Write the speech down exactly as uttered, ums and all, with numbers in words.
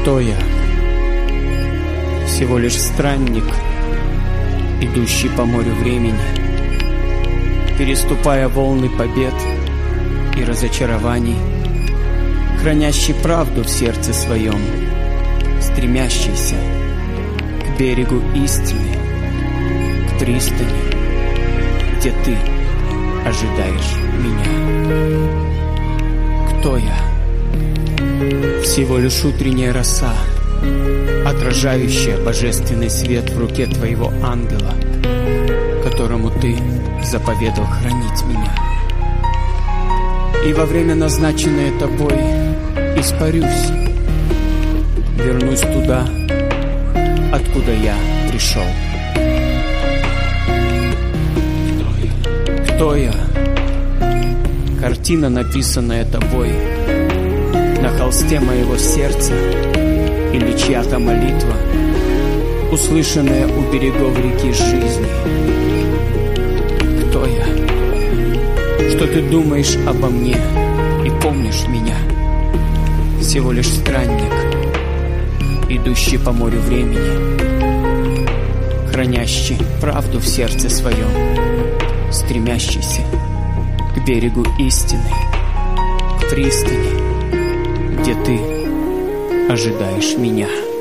Кто я? Всего лишь странник, идущий по морю времени, переступая волны побед и разочарований, хранящий правду в сердце своем, стремящийся к берегу истины, к пристани, где ты ожидаешь меня. Кто я? Всего лишь утренняя роса, отражающая божественный свет в руке твоего ангела, которому ты заповедал хранить меня. И во время, назначенное тобой, испарюсь, вернусь туда, откуда я пришел. Кто я? Кто я? Картина, написанная тобой на холсте моего сердца, или чья-то молитва, услышанная у берегов реки жизни. Кто я? Что ты думаешь обо мне и помнишь меня? Всего лишь странник, идущий по морю времени, хранящий правду в сердце своем, стремящийся к берегу истины, к пристани, где ты ожидаешь меня.